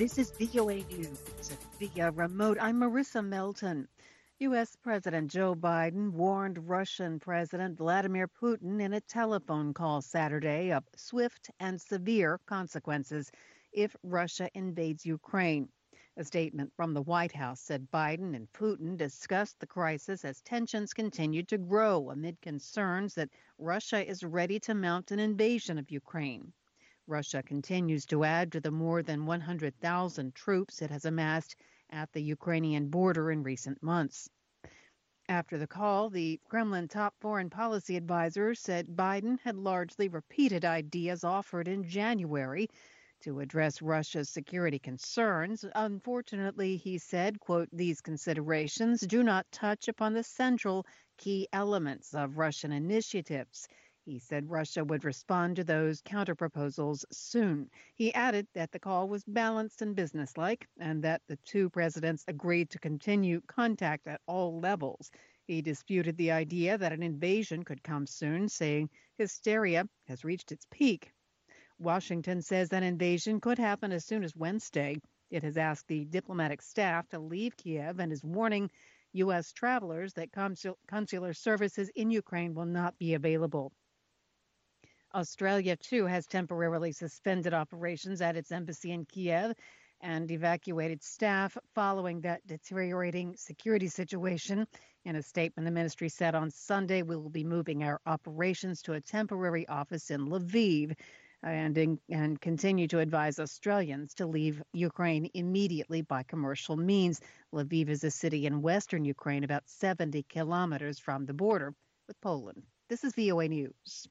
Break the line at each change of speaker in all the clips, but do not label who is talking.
This is VOA News via remote. I'm Marissa Melton. U.S. President Joe Biden warned Russian President Vladimir Putin in a telephone call Saturday of swift and severe consequences if Russia invades Ukraine. A statement from the White House said Biden and Putin discussed the crisis as tensions continued to grow amid concerns that Russia is ready to mount an invasion of Ukraine. Russia continues to add to the more than 100,000 troops it has amassed at the Ukrainian border in recent months. After the call, the Kremlin top foreign policy advisor said Biden had largely repeated ideas offered in January to address Russia's security concerns. Unfortunately, he said, quote, these considerations do not touch upon the central key elements of Russian initiatives. He said Russia would respond to those counterproposals soon. He added that the call was balanced and businesslike and that the two presidents agreed to continue contact at all levels. He disputed the idea that an invasion could come soon, saying hysteria has reached its peak. Washington says an invasion could happen as soon as Wednesday. It has asked the diplomatic staff to leave Kiev and is warning U.S. travelers that consular services in Ukraine will not be available. Australia, too, has temporarily suspended operations at its embassy in Kiev and evacuated staff following that deteriorating security situation. In a statement, the ministry said on Sunday, we will be moving our operations to a temporary office in Lviv and continue to advise Australians to leave Ukraine immediately by commercial means. Lviv is a city in western Ukraine, about 70 kilometers from the border with Poland. This is VOA News.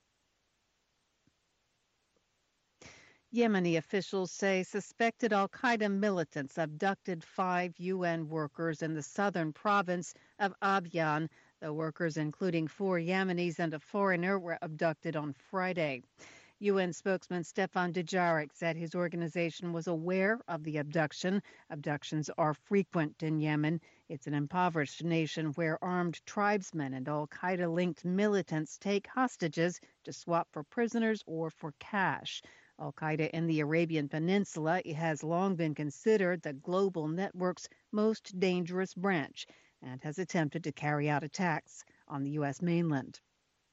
Yemeni officials say suspected al-Qaeda militants abducted 5 UN workers in the southern province of Abyan. The workers, including 4 Yemenis and a foreigner, were abducted on Friday. UN spokesman Stefan Dujarric said his organization was aware of the abduction. Abductions are frequent in Yemen. It's an impoverished nation where armed tribesmen and al-Qaeda-linked militants take hostages to swap for prisoners or for cash. Al-Qaeda in the Arabian Peninsula has long been considered the global network's most dangerous branch and has attempted to carry out attacks on the U.S. mainland.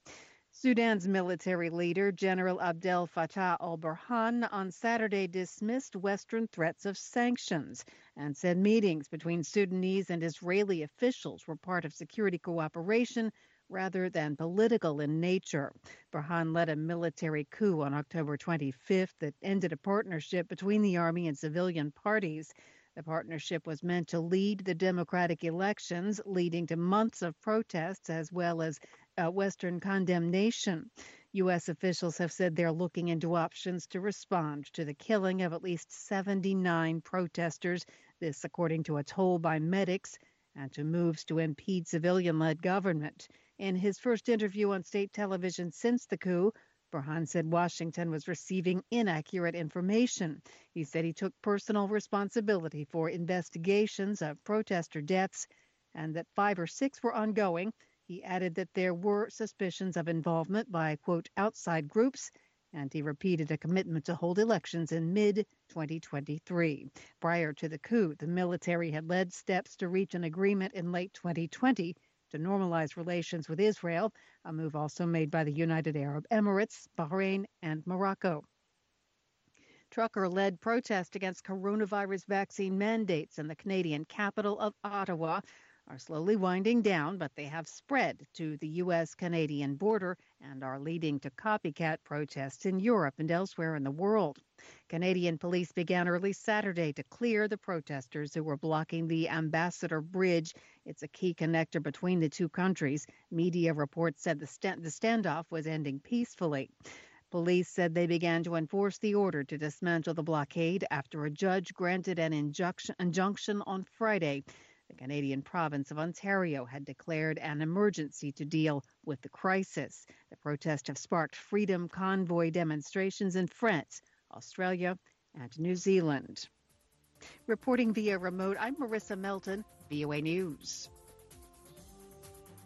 Sudan's military leader, General Abdel Fattah al-Burhan, on Saturday dismissed Western threats of sanctions and said meetings between Sudanese and Israeli officials were part of security cooperation rather than political in nature. Burhan led a military coup on October 25th that ended a partnership between the army and civilian parties. The partnership was meant to lead the democratic elections, leading to months of protests as well as Western condemnation. U.S. officials have said they're looking into options to respond to the killing of at least 79 protesters, this according to a toll by medics, and to moves to impede civilian-led government. In his first interview on state television since the coup, Burhan said Washington was receiving inaccurate information. He said he took personal responsibility for investigations of protester deaths and that 5 or 6 were ongoing. He added that there were suspicions of involvement by, quote, outside groups, and he repeated a commitment to hold elections in mid-2023. Prior to the coup, the military had led steps to reach an agreement in late 2020 to normalize relations with Israel, a move also made by the United Arab Emirates, Bahrain, and Morocco. Trucker-led protests against coronavirus vaccine mandates in the Canadian capital of Ottawa are slowly winding down, but they have spread to the U.S.-Canadian border and are leading to copycat protests in Europe and elsewhere in the world. Canadian police began early Saturday to clear the protesters who were blocking the Ambassador Bridge. It's a key connector between the two countries. Media reports said the standoff was ending peacefully. Police said they began to enforce the order to dismantle the blockade after a judge granted an injunction on Friday. The Canadian province of Ontario had declared an emergency to deal with the crisis. The protests have sparked freedom convoy demonstrations in France, Australia, and New Zealand. Reporting via remote, I'm Marissa Melton, VOA News.